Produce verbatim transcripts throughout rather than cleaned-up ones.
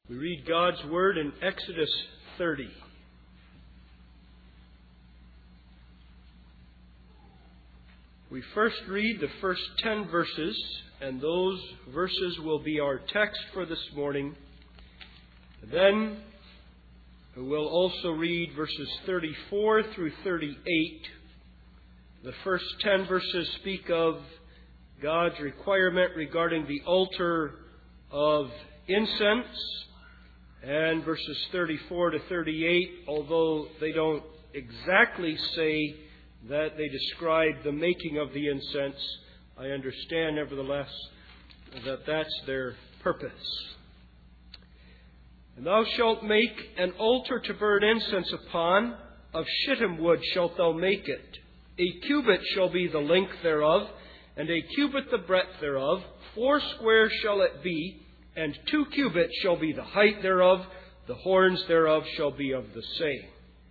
We read God's Word in Exodus thirty. We first read the first ten verses, and those verses will be our text for this morning. Then we'll also read verses thirty-four through thirty-eight. The first ten verses speak of God's requirement regarding the altar of incense. And verses thirty-four to thirty-eight, although they don't exactly say that they describe the making of the incense, I understand nevertheless that that's their purpose. And thou shalt make an altar to burn incense upon, of shittim wood shalt thou make it. A cubit shall be the length thereof, and a cubit the breadth thereof. Four square shall it be, and two cubits shall be the height thereof. The horns thereof shall be of the same.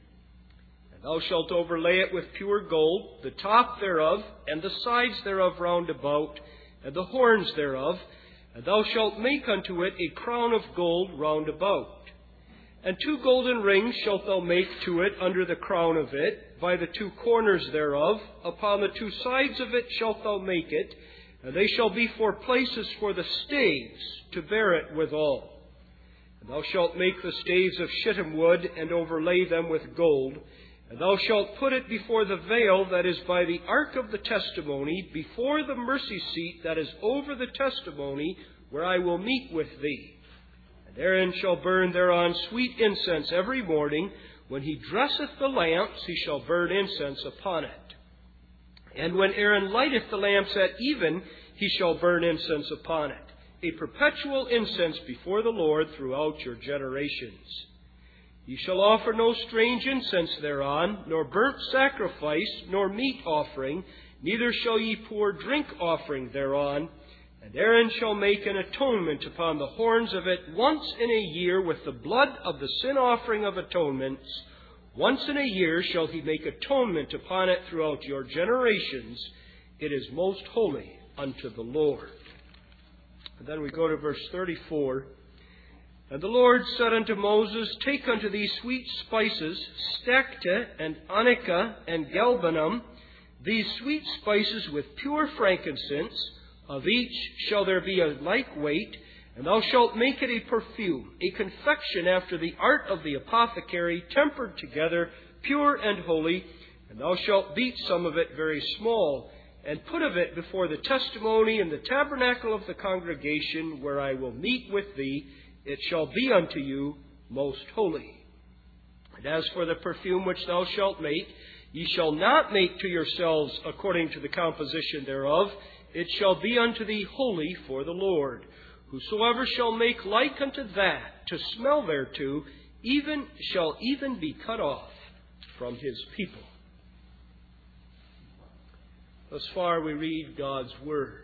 And thou shalt overlay it with pure gold, the top thereof, and the sides thereof round about, and the horns thereof. And thou shalt make unto it a crown of gold round about. And two golden rings shalt thou make to it under the crown of it, by the two corners thereof. Upon the two sides of it shalt thou make it, and they shall be for places for the staves, to bear it withal. And thou shalt make the staves of shittim wood, and overlay them with gold. And thou shalt put it before the veil that is by the ark of the testimony, before the mercy seat that is over the testimony, where I will meet with thee. And Aaron shall burn thereon sweet incense every morning. When he dresseth the lamps, he shall burn incense upon it. And when Aaron lighteth the lamps at even, he shall burn incense upon it, a perpetual incense before the Lord throughout your generations. Ye shall offer no strange incense thereon, nor burnt sacrifice, nor meat offering, neither shall ye pour drink offering thereon. And Aaron shall make an atonement upon the horns of it once in a year with the blood of the sin offering of atonements. Once in a year shall he make atonement upon it throughout your generations. It is most holy unto the Lord. And then we go to verse thirty-four. And the Lord said unto Moses, Take unto thee sweet spices, stacte, and onycha, and galbanum, these sweet spices with pure frankincense. Of each shall there be a like weight, and thou shalt make it a perfume, a confection after the art of the apothecary, tempered together, pure and holy. And thou shalt beat some of it very small, and put of it before the testimony in the tabernacle of the congregation, where I will meet with thee. It shall be unto you most holy. And as for the perfume which thou shalt make, ye shall not make to yourselves according to the composition thereof. It shall be unto thee holy for the Lord. Whosoever shall make like unto that, to smell thereto, even shall even be cut off from his people. Thus far we read God's Word.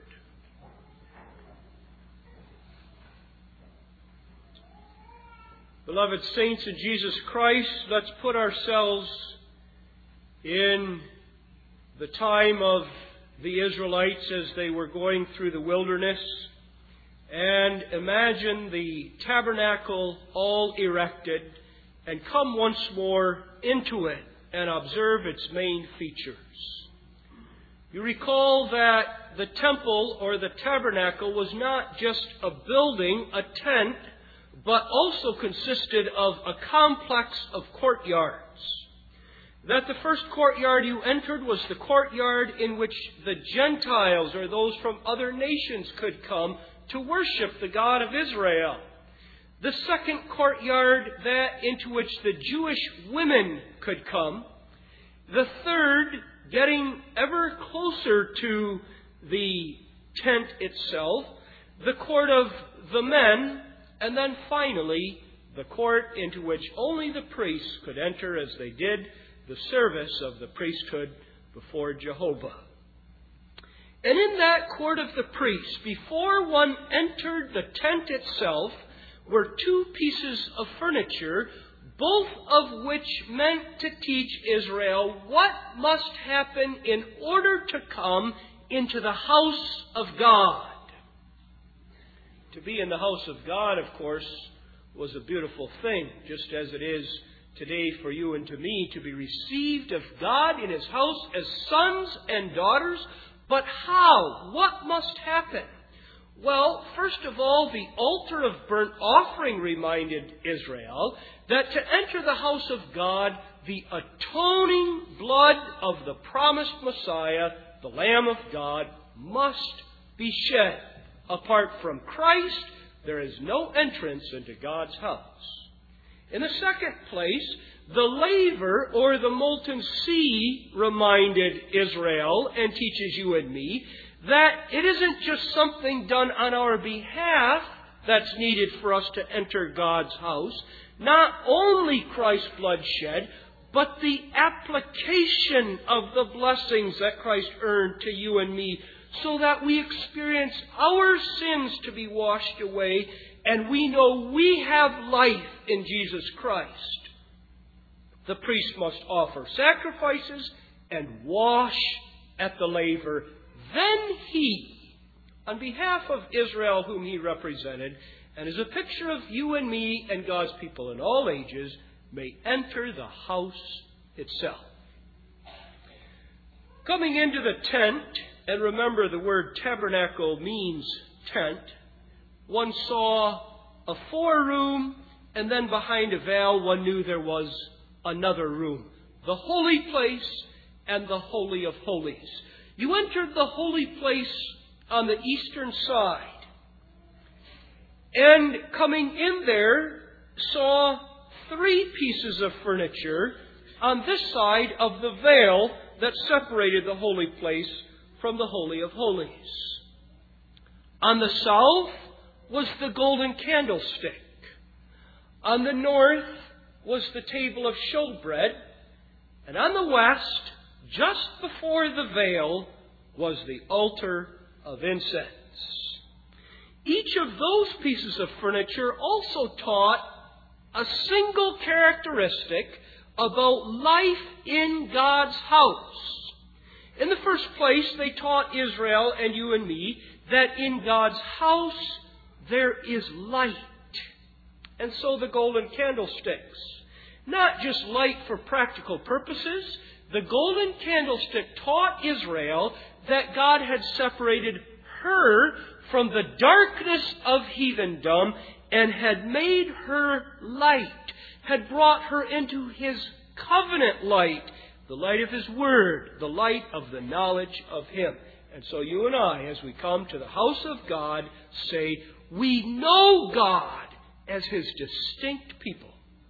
Beloved saints in Jesus Christ, let's put ourselves in the time of the Israelites as they were going through the wilderness, and imagine the tabernacle all erected, and come once more into it and observe its main features. You recall that the temple or the tabernacle was not just a building, a tent, but also consisted of a complex of courtyards. That the first courtyard you entered was the courtyard in which the Gentiles or those from other nations could come to worship the God of Israel. The second courtyard, that into which the Jewish women could come. The third, getting ever closer to the tent itself, the court of the men. And then finally, the court into which only the priests could enter, as they did the service of the priesthood before Jehovah. And in that court of the priests, before one entered the tent itself, were two pieces of furniture, both of which meant to teach Israel what must happen in order to come into the house of God. To be in the house of God, of course, was a beautiful thing, just as it is today for you and to me to be received of God in His house as sons and daughters. But how? What must happen? Well, first of all, the altar of burnt offering reminded Israel that to enter the house of God, the atoning blood of the promised Messiah, the Lamb of God, must be shed. Apart from Christ, there is no entrance into God's house. In the second place, the laver or the molten sea reminded Israel and teaches you and me that it isn't just something done on our behalf that's needed for us to enter God's house. Not only Christ's blood shed, but the application of the blessings that Christ earned to you and me, so that we experience our sins to be washed away, and we know we have life in Jesus Christ. The priest must offer sacrifices and wash at the laver. Then he, on behalf of Israel whom he represented, and as a picture of you and me and God's people in all ages, may enter the house itself. Coming into the tent, and remember the word tabernacle means tent, one saw a four-room, and then behind a veil one knew there was another room. The holy place and the Holy of Holies. You entered the holy place on the eastern side, and coming in there saw three pieces of furniture on this side of the veil that separated the holy place from the Holy of Holies. On the south was the golden candlestick. On the north was the table of showbread. And on the west, just before the veil, was the altar of incense. Each of those pieces of furniture also taught a single characteristic about life in God's house. In the first place, they taught Israel and you and me that in God's house there is light. And so the golden candlesticks. Not just light for practical purposes. The golden candlestick taught Israel that God had separated her from the darkness of heathendom and had made her light, had brought her into His covenant light, the light of His Word, the light of the knowledge of Him. And so you and I, as we come to the house of God, say, we know God as His distinct people.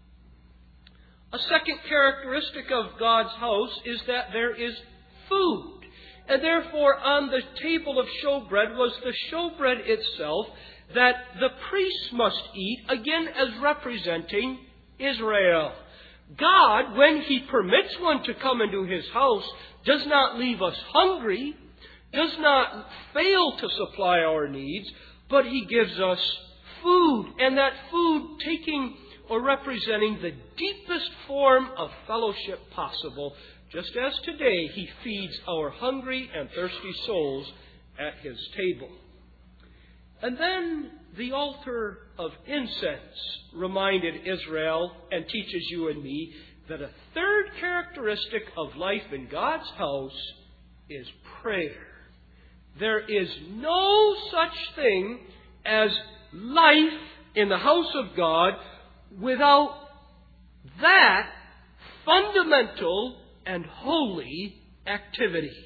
A second characteristic of God's house is that there is food. And therefore on the table of showbread was the showbread itself that the priests must eat, again as representing Israel. God, when He permits one to come into His house, does not leave us hungry, does not fail to supply our needs, but He gives us food. And that food taking or representing the deepest form of fellowship possible, just as today He feeds our hungry and thirsty souls at His table. And then the altar of incense reminded Israel and teaches you and me that a third characteristic of life in God's house is prayer. There is no such thing as life in the house of God without that fundamental and holy activity.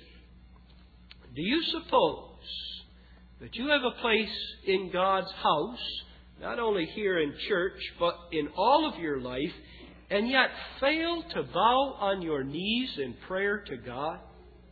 Do you suppose that you have a place in God's house, not only here in church, but in all of your life, and yet fail to bow on your knees in prayer to God?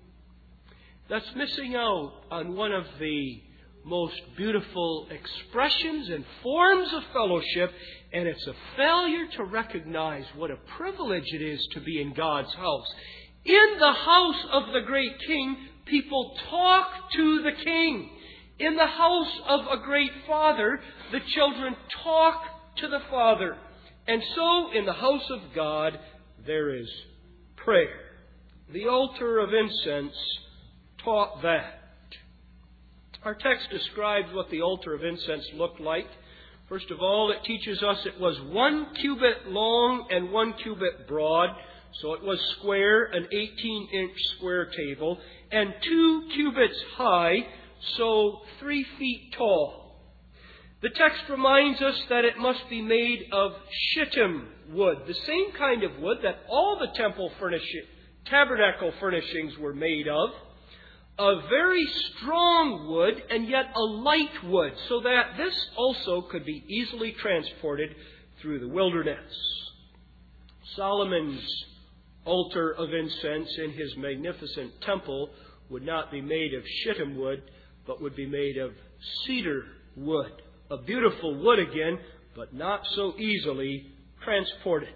That's missing out on one of the most beautiful expressions and forms of fellowship, and it's a failure to recognize what a privilege it is to be in God's house. In the house of the great King, people talk to the King. In the house of a great Father, the children talk to the Father. And so, in the house of God, there is prayer. The altar of incense taught that. Our text describes what the altar of incense looked like. First of all, it teaches us it was one cubit long and one cubit broad, so it was square, an eighteen-inch square table, and two cubits high, so three feet tall. The text reminds us that it must be made of shittim wood, the same kind of wood that all the temple furnishing, tabernacle furnishings were made of. A very strong wood and yet a light wood, so that this also could be easily transported through the wilderness. Solomon's altar of incense in his magnificent temple would not be made of shittim wood, but would be made of cedar wood. A beautiful wood again, but not so easily transported.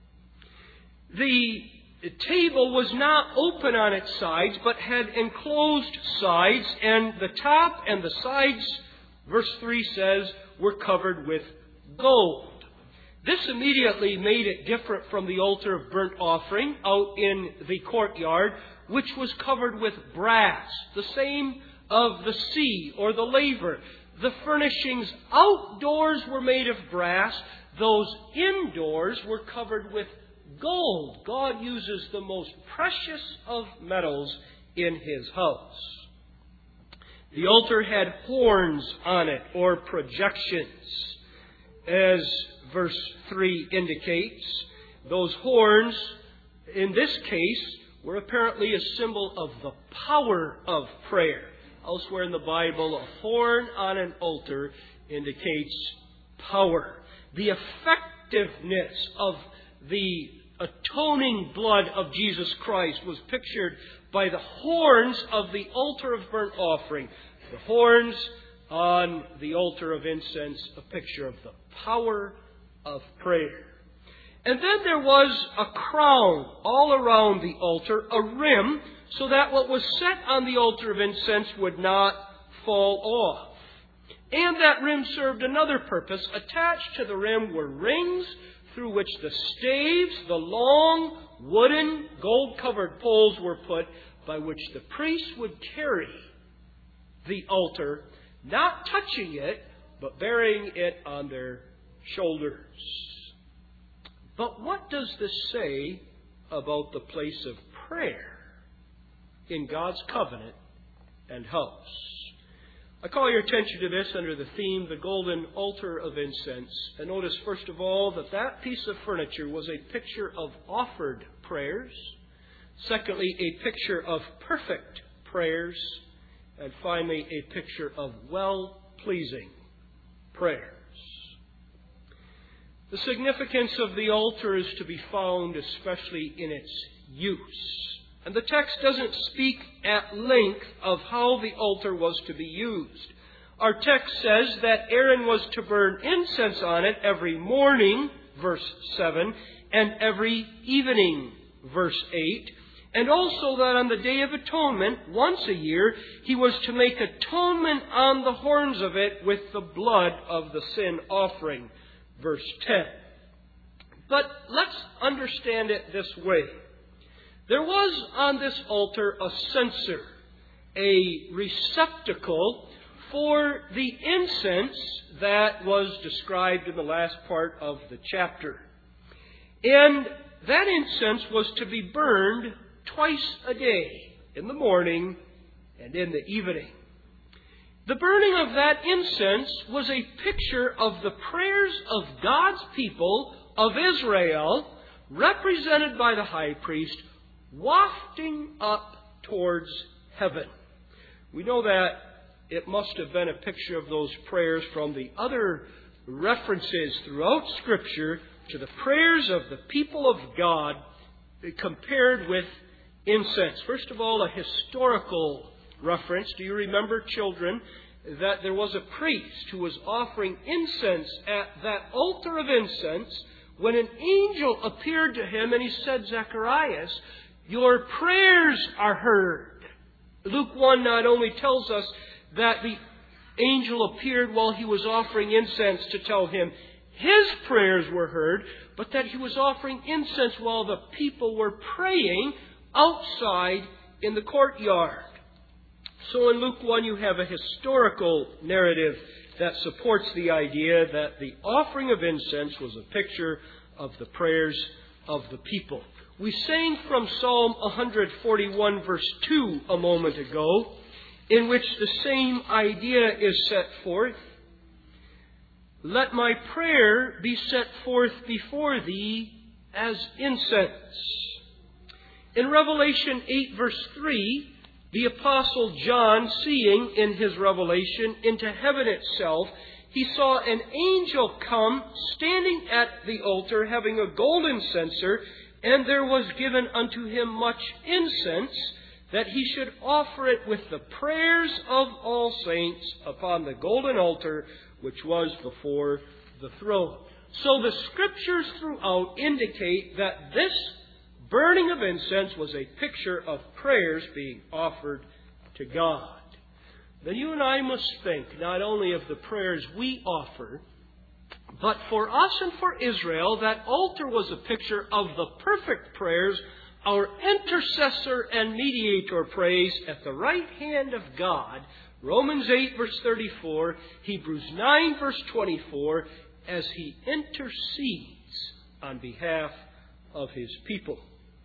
The table was not open on its sides, but had enclosed sides, and the top and the sides, verse three says, were covered with gold. This immediately made it different from the altar of burnt offering out in the courtyard, which was covered with brass, the same of the sea or the laver. The furnishings outdoors were made of brass. Those indoors were covered with gold. God uses the most precious of metals in His house. The altar had horns on it, or projections, as verse three indicates. Those horns, in this case, were apparently a symbol of the power of prayer. Elsewhere in the Bible, a horn on an altar indicates power. The effectiveness of the atoning blood of Jesus Christ was pictured by the horns of the altar of burnt offering. The horns on the altar of incense, a picture of the power of prayer. And then there was a crown all around the altar, a rim, so that what was set on the altar of incense would not fall off. And that rim served another purpose. Attached to the rim were rings through which the staves, the long, wooden, gold-covered poles were put, by which the priests would carry the altar, not touching it, but bearing it on their shoulders. But what does this say about the place of prayer in God's covenant and house? I call your attention to this under the theme, the golden altar of incense. And notice, first of all, that that piece of furniture was a picture of offered prayers. Secondly, a picture of perfect prayers. And finally, a picture of well-pleasing prayers. The significance of the altar is to be found especially in its use. And the text doesn't speak at length of how the altar was to be used. Our text says that Aaron was to burn incense on it every morning, verse seven, and every evening, verse eight. And also that on the Day of Atonement, once a year, he was to make atonement on the horns of it with the blood of the sin offering, verse ten. But let's understand it this way. There was on this altar a censer, a receptacle for the incense that was described in the last part of the chapter. And that incense was to be burned twice a day, in the morning and in the evening. The burning of that incense was a picture of the prayers of God's people of Israel, represented by the high priest, wafting up towards heaven. We know that it must have been a picture of those prayers from the other references throughout Scripture to the prayers of the people of God compared with incense. First of all, a historical reference. Do you remember, children, that there was a priest who was offering incense at that altar of incense when an angel appeared to him and he said, Zacharias, your prayers are heard. Luke one not only tells us that the angel appeared while he was offering incense to tell him his prayers were heard, but that he was offering incense while the people were praying outside in the courtyard. So in Luke one you have a historical narrative that supports the idea that the offering of incense was a picture of the prayers of the people. We sang from Psalm one forty-one, verse two a moment ago, in which the same idea is set forth. Let my prayer be set forth before thee as incense. In Revelation eight, verse three, the Apostle John, seeing in his revelation into heaven itself, he saw an angel come standing at the altar having a golden censer, and there was given unto him much incense, that he should offer it with the prayers of all saints upon the golden altar which was before the throne. So the Scriptures throughout indicate that this burning of incense was a picture of prayers being offered to God. Then you and I must think not only of the prayers we offer, but for us and for Israel, that altar was a picture of the perfect prayers our intercessor and mediator prays at the right hand of God. Romans eight, verse thirty-four, Hebrews nine, verse twenty-four, as he intercedes on behalf of his people.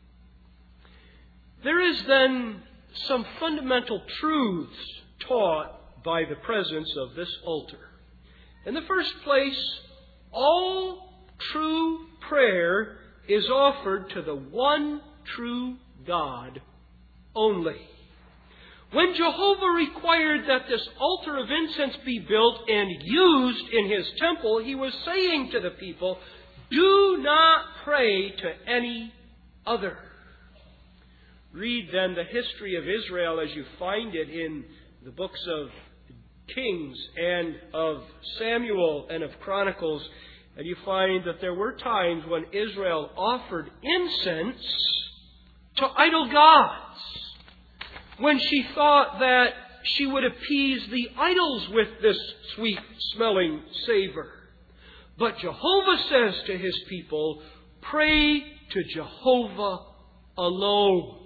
There is then some fundamental truths taught by the presence of this altar. In the first place, all true prayer is offered to the one true God only. When Jehovah required that this altar of incense be built and used in his temple, he was saying to the people, do not pray to any other. Read then the history of Israel as you find it in the books of Kings and of Samuel and of Chronicles, and you find that there were times when Israel offered incense to idol gods, when she thought that she would appease the idols with this sweet-smelling savor. But Jehovah says to his people, pray to Jehovah alone.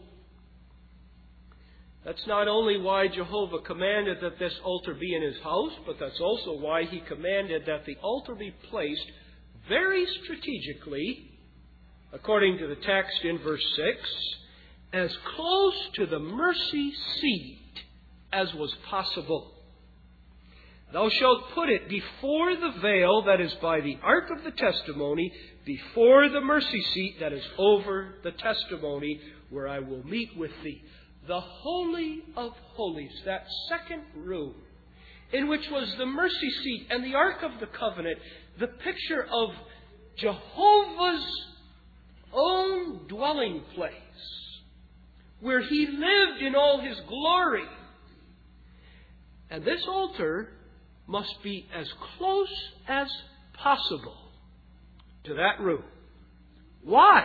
That's not only why Jehovah commanded that this altar be in his house, but that's also why he commanded that the altar be placed very strategically, according to the text in verse six, as close to the mercy seat as was possible. Thou shalt put it before the veil that is by the ark of the testimony, before the mercy seat that is over the testimony, where I will meet with thee. The Holy of Holies, that second room, in which was the mercy seat and the Ark of the Covenant, the picture of Jehovah's own dwelling place, where he lived in all his glory. And this altar must be as close as possible to that room. Why?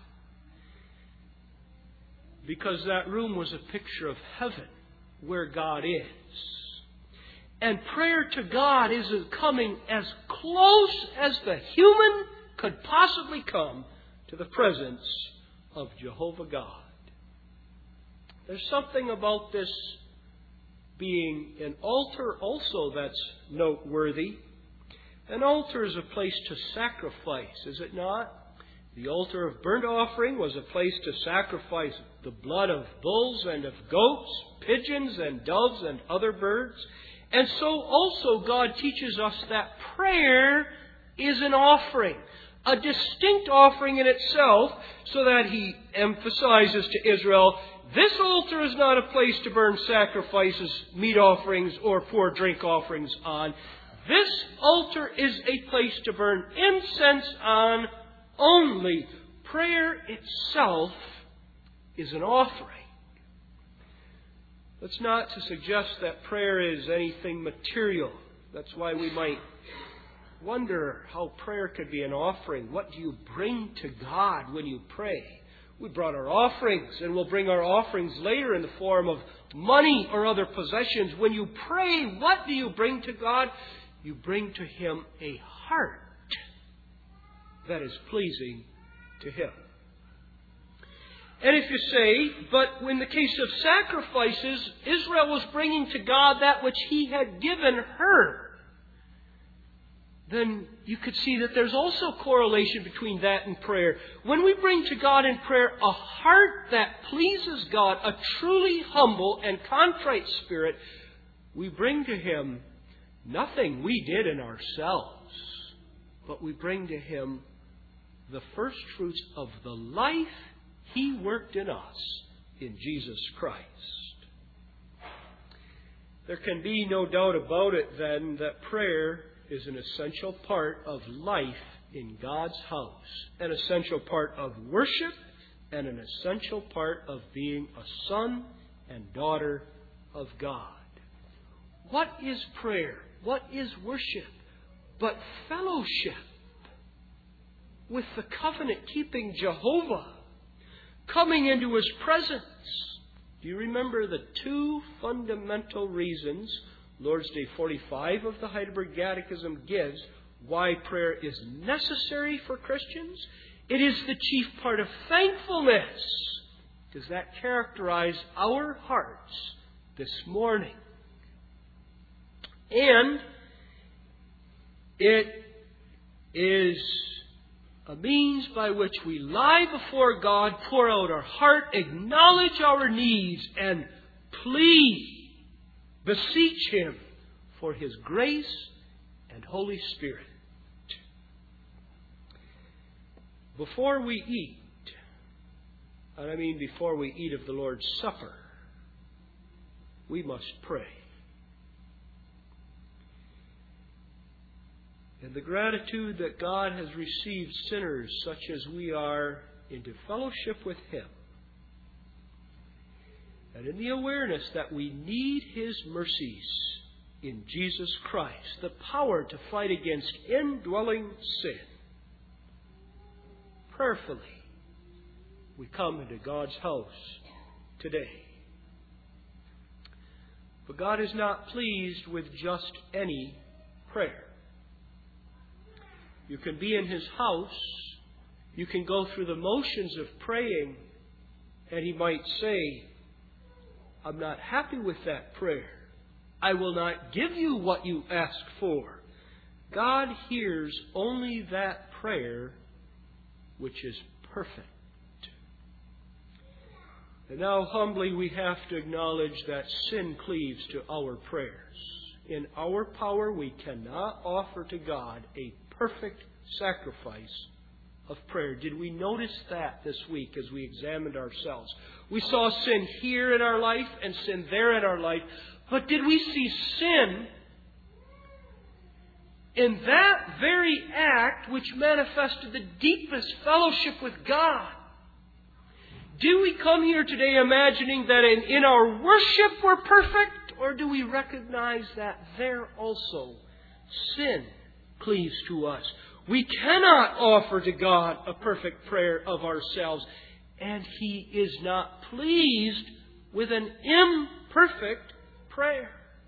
Because that room was a picture of heaven, where God is. And prayer to God is coming as close as the human could possibly come to the presence of Jehovah God. There's something about this being an altar also that's noteworthy. An altar is a place to sacrifice, is it not? The altar of burnt offering was a place to sacrifice the blood of bulls and of goats, pigeons and doves and other birds. And so also God teaches us that prayer is an offering, a distinct offering in itself, so that he emphasizes to Israel, this altar is not a place to burn sacrifices, meat offerings, or pour drink offerings on. This altar is a place to burn incense on only. Prayer itself is an offering. That's not to suggest that prayer is anything material. That's why we might wonder how prayer could be an offering. What do you bring to God when you pray? We brought our offerings, and we'll bring our offerings later in the form of money or other possessions. When you pray, what do you bring to God? You bring to Him a heart that is pleasing to Him. And if you say, but in the case of sacrifices, Israel was bringing to God that which He had given her. then you could see that there's also correlation between that and prayer. When we bring to God in prayer a heart that pleases God, a truly humble and contrite spirit, we bring to Him nothing we did in ourselves, but we bring to Him the first fruits of the life He worked in us in Jesus Christ. There can be no doubt about it, then, that prayer is an essential part of life in God's house, an essential part of worship, and an essential part of being a son and daughter of God. What is prayer? What is worship? But fellowship with the covenant-keeping Jehovah, coming into His presence. Do you remember the two fundamental reasons Lord's Day forty-five of the Heidelberg Catechism gives why prayer is necessary for Christians? It is the chief part of thankfulness. Does that characterize our hearts this morning? And it is a means by which we lie before God, pour out our heart, acknowledge our needs, and plead, beseech Him for His grace and Holy Spirit. Before we eat, and I mean before we eat of the Lord's Supper, we must pray. And the gratitude that God has received sinners such as we are into fellowship with Him, and in the awareness that we need His mercies in Jesus Christ, the power to fight against indwelling sin, prayerfully we come into God's house today. But God is not pleased with just any prayer. You can be in His house, you can go through the motions of praying, and He might say, I'm not happy with that prayer. I will not give you what you ask for. God hears only that prayer which is perfect. And now humbly we have to acknowledge that sin cleaves to our prayers. In our power we cannot offer to God a perfect sacrifice of prayer. Did we notice that this week as we examined ourselves? We saw sin here in our life and sin there in our life. But did we see sin in that very act which manifested the deepest fellowship with God? Do we come here today imagining that in, in our worship we're perfect? Or do we recognize that there also sin cleaves to us? We cannot offer to God a perfect prayer of ourselves. And He is not pleased with an imperfect prayer.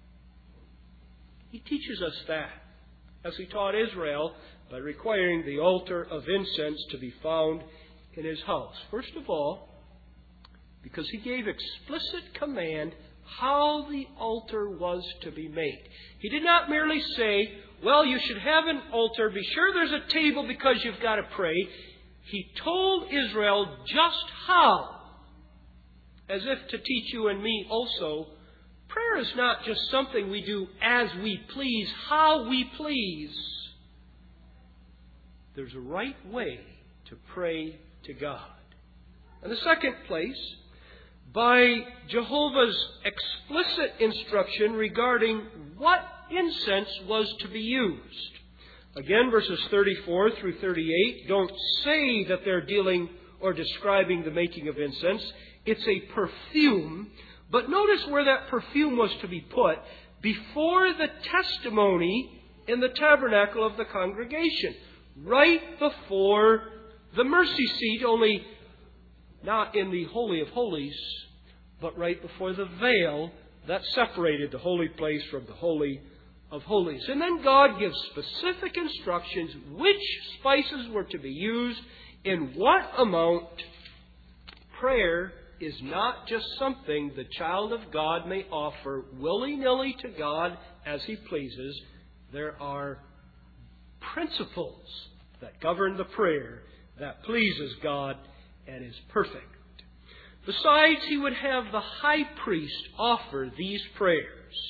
He teaches us that, as He taught Israel, by requiring the altar of incense to be found in His house. First of all, because He gave explicit command how the altar was to be made. He did not merely say, well, you should have an altar. Be sure there's a table because you've got to pray. He told Israel just how, as if to teach you and me also, prayer is not just something we do as we please, how we please. There's a right way to pray to God. In the second place, by Jehovah's explicit instruction regarding what incense was to be used. Again, verses thirty-four through thirty-eight don't say that they're dealing or describing the making of incense. It's a perfume. But notice where that perfume was to be put: before the testimony in the tabernacle of the congregation. Right before the mercy seat, only not in the Holy of Holies, but right before the veil that separated the holy place from the Holy of Holies. And then God gives specific instructions which spices were to be used, in what amount. Prayer is not just something the child of God may offer willy-nilly to God as He pleases. There are principles that govern the prayer that pleases God and is perfect. Besides, he would have the high priest offer these prayers.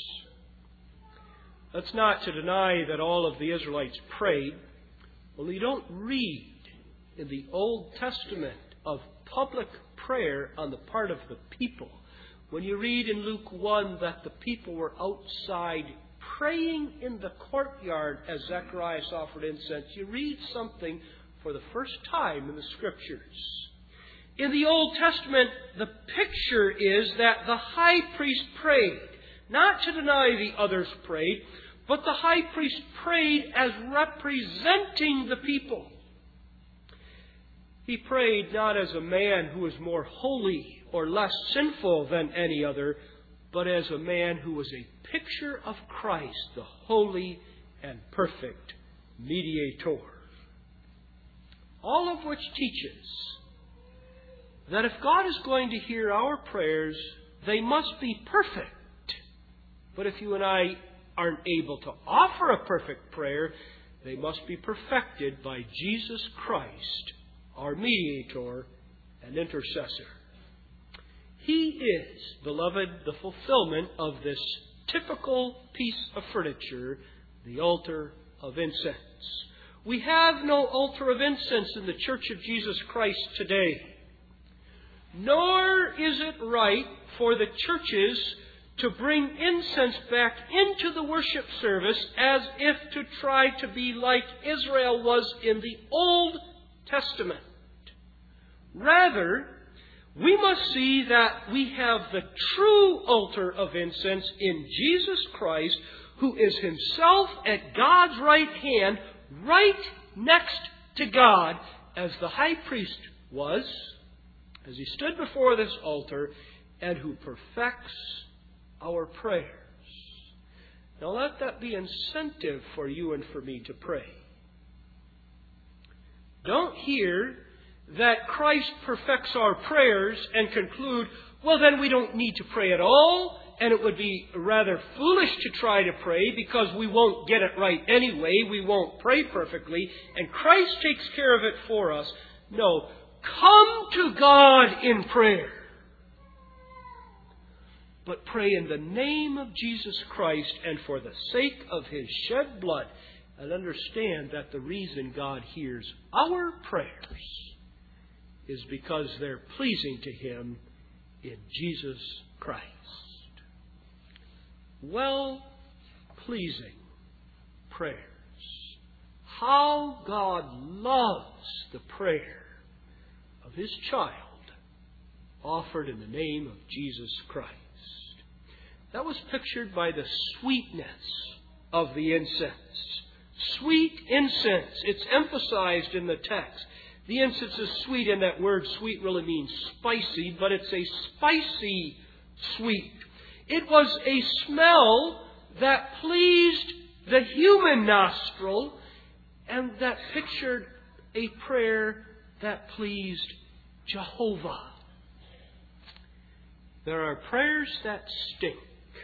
That's not to deny that all of the Israelites prayed. Well, you don't read in the Old Testament of public prayer on the part of the people. When you read in Luke one that the people were outside praying in the courtyard as Zacharias offered incense, you read something for the first time in the Scriptures. In the Old Testament, the picture is that the high priest prayed, not to deny the others prayed, but the high priest prayed as representing the people. He prayed not as a man who was more holy or less sinful than any other, but as a man who was a picture of Christ, the holy and perfect mediator. All of which teaches that if God is going to hear our prayers, they must be perfect. But if you and I aren't able to offer a perfect prayer, they must be perfected by Jesus Christ, our mediator and intercessor. He is, beloved, the fulfillment of this typical piece of furniture, the altar of incense. We have no altar of incense in the Church of Jesus Christ today. Nor is it right for the churches to bring incense back into the worship service as if to try to be like Israel was in the Old Testament. Rather, we must see that we have the true altar of incense in Jesus Christ, who is himself at God's right hand, right next to God, as the high priest was, as he stood before this altar, and who perfects our prayers. Now let that be incentive for you and for me to pray. Don't hear that Christ perfects our prayers and conclude, well, then we don't need to pray at all, and it would be rather foolish to try to pray because we won't get it right anyway. We won't pray perfectly, and Christ takes care of it for us. No. Come to God in prayer. But pray in the name of Jesus Christ and for the sake of his shed blood. And understand that the reason God hears our prayers is because they're pleasing to him in Jesus Christ. Well-pleasing prayers. How God loves the prayer of his child offered in the name of Jesus Christ. That was pictured by the sweetness of the incense. Sweet incense. It's emphasized in the text. The incense is sweet, and that word sweet really means spicy, but it's a spicy sweet. It was a smell that pleased the human nostril, and that pictured a prayer that pleased Jehovah. There are prayers that stink.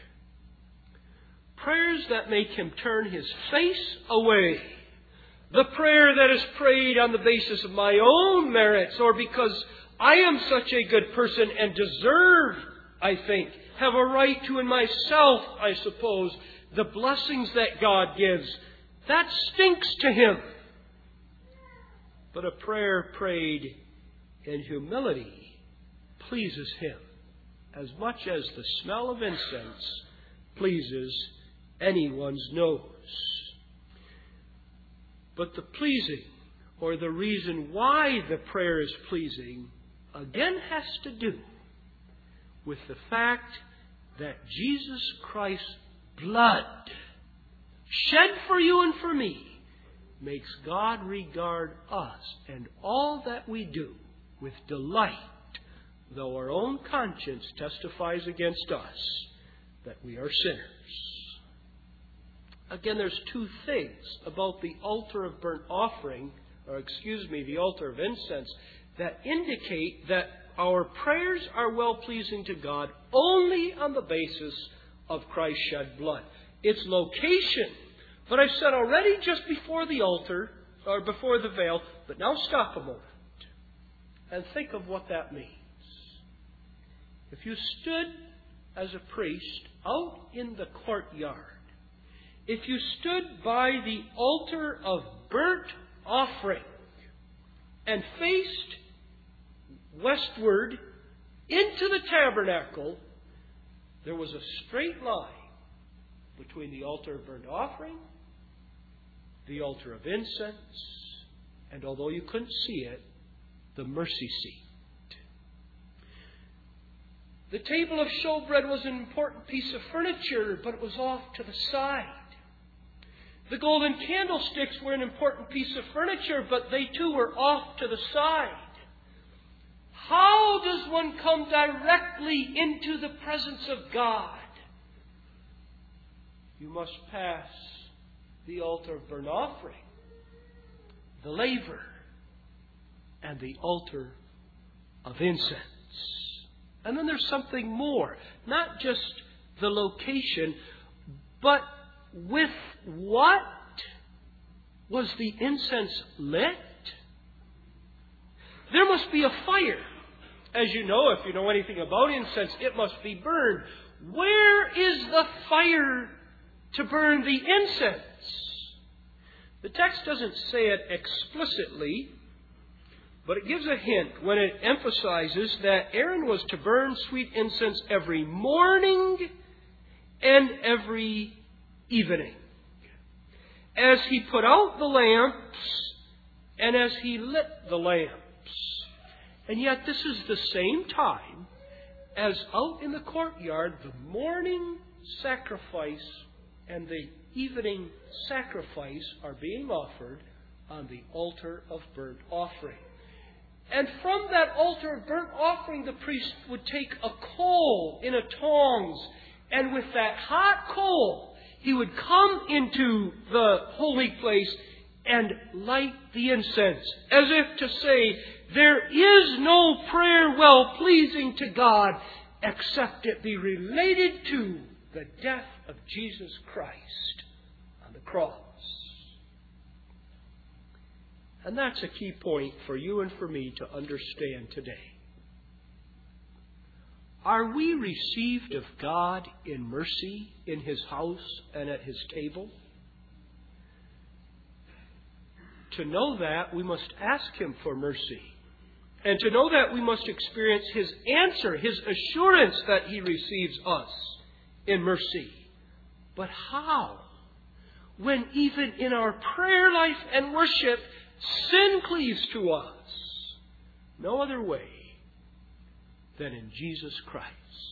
Prayers that make him turn his face away. The prayer that is prayed on the basis of my own merits, or because I am such a good person and deserve, I think, have a right to in myself, I suppose, the blessings that God gives. That stinks to him. But a prayer prayed in humility pleases him as much as the smell of incense pleases anyone's nose. But the pleasing, or the reason why the prayer is pleasing, again has to do with the fact that Jesus Christ's blood, shed for you and for me, makes God regard us and all that we do with delight, though our own conscience testifies against us that we are sinners. Again, there's two things about the altar of burnt offering, or excuse me, the altar of incense, that indicate that our prayers are well-pleasing to God only on the basis of Christ's shed blood. Its location, But I've said already just before the altar, or before the veil, but now stop a moment and think of what that means. If you stood as a priest out in the courtyard, if you stood by the altar of burnt offering and faced westward into the tabernacle, there was a straight line between the altar of burnt offering, the altar of incense, and although you couldn't see it, the mercy seat. The table of showbread was an important piece of furniture, but it was off to the side. The golden candlesticks were an important piece of furniture, but they too were off to the side. How does one come directly into the presence of God? You must pass the altar of burnt offering, the laver, and the altar of incense. And then there's something more. Not just the location, but with what was the incense lit? There must be a fire. As you know, if you know anything about incense, it must be burned. Where is the fire to burn the incense? The text doesn't say it explicitly, but it gives a hint when it emphasizes that Aaron was to burn sweet incense every morning and every evening, as he put out the lamps and as he lit the lamps. And yet this is the same time as out in the courtyard, the morning sacrifice and the evening sacrifice are being offered on the altar of burnt offering. And from that altar of burnt offering, the priest would take a coal in a tongs, and with that hot coal, he would come into the holy place and light the incense, as if to say, there is no prayer well-pleasing to God except it be related to the death of Jesus Christ on the cross. And that's a key point for you and for me to understand today. Are we received of God in mercy in His house and at His table? To know that, we must ask Him for mercy. And to know that, we must experience His answer, His assurance that He receives us in mercy. But how? When even in our prayer life and worship, sin cleaves to us. No other way than in Jesus Christ.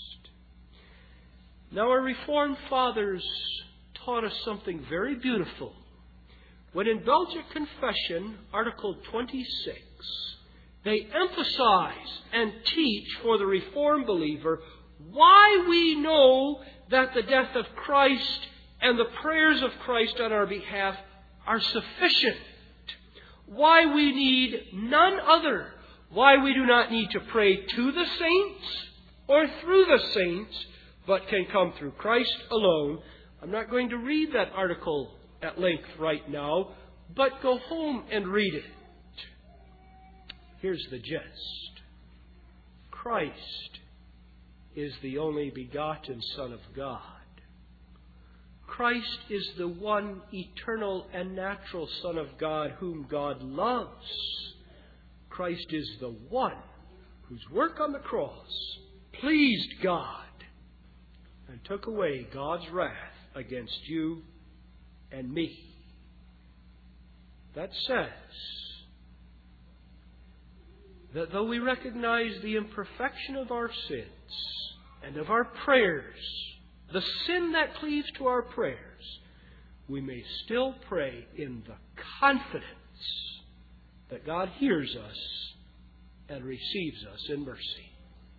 Now, our Reformed fathers taught us something very beautiful. When in Belgic Confession, Article twenty-six, they emphasize and teach for the Reformed believer why we know that the death of Christ and the prayers of Christ on our behalf are sufficient. Why we need none other. Why we do not need to pray to the saints or through the saints, but can come through Christ alone. I'm not going to read that article at length right now, but go home and read it. Here's the gist. Christ is the only begotten Son of God. Christ is the one eternal and natural Son of God whom God loves. Christ is the one whose work on the cross pleased God and took away God's wrath against you and me. That says that though we recognize the imperfection of our sins and of our prayers, the sin that cleaves to our prayers, we may still pray in the confidence that God hears us and receives us in mercy.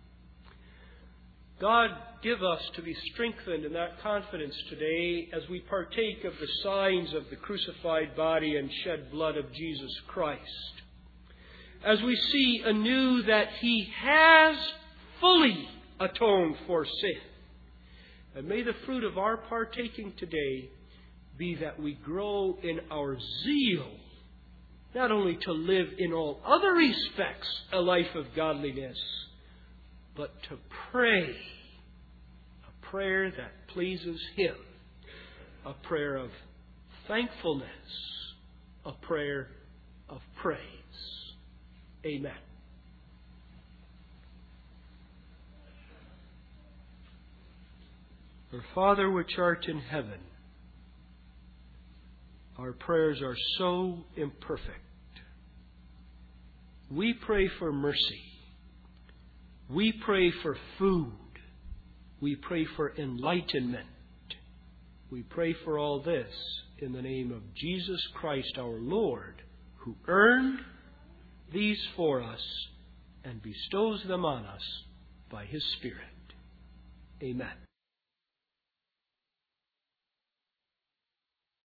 God, give us to be strengthened in that confidence today as we partake of the signs of the crucified body and shed blood of Jesus Christ. As we see anew that He has fully atoned for sin. And may the fruit of our partaking today be that we grow in our zeal, not only to live in all other respects a life of godliness, but to pray a prayer that pleases Him, a prayer of thankfulness, a prayer of praise. Amen. Our Father which art in heaven, our prayers are so imperfect. We pray for mercy. We pray for food. We pray for enlightenment. We pray for all this in the name of Jesus Christ our Lord, who earned these for us and bestows them on us by His Spirit. Amen.